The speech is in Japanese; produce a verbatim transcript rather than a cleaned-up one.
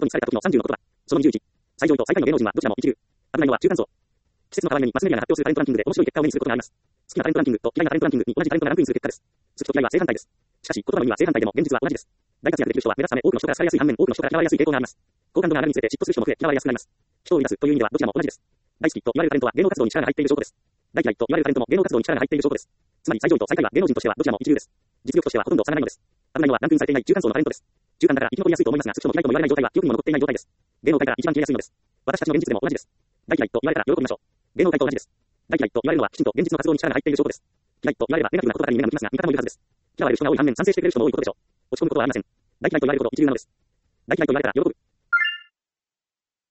ことに疲れた時のさんじゅうのことだ。そのにじゅういち。最上位と最下位の芸能人はどちらも一流。危ないのは中間層。季節の変わりにマスメディアが発表するタレントランキングで面白い結果を目にすることがあります。好きなタレントランキングと嫌いなタレントランキングに同じタレントがランクインする結果です。好きと嫌いは正反対です。しかし、言葉の意味は正反対でも現実は同じです。大活躍できる人は目立つため多くの人から好かれやすい反面多くの人から嫌われやすい傾向があります。好感度が上がるにつれて嫉妬する人も増え嫌われやすくなります。人を生み出すという意味ではどちらも同じです。大好きと言われるタレントは芸能活動に力が入っている証拠です。大嫌いと言われるタレントも芸能活動に力が入っている証拠です。つまり最上位と最下位は芸能人としてはどちらも一流です。実力としてはほとんど差がないのです。危ないのはランクインされていない中間層のタレントです。中間だから生き残りやすいと思いますが、少しも嫌いとも言われない状態は記憶にも残っていない状態です。芸能界から一番消えやすいのです。私たちの現実でも同じです。大嫌いと言われたら喜びましょう。芸能界と同じです。大嫌いと言われるのはきちんと現実の活動に力が入っている証拠です。嫌いと言われればネガティブなことばかりに目が向きますが、味方もいるはずです。嫌われる人が多い反面賛成してくれる人も多いことでしょう。落ち込むことはありません。大嫌いと言われるほど一流なのです。大嫌いと言われたら喜ぶ。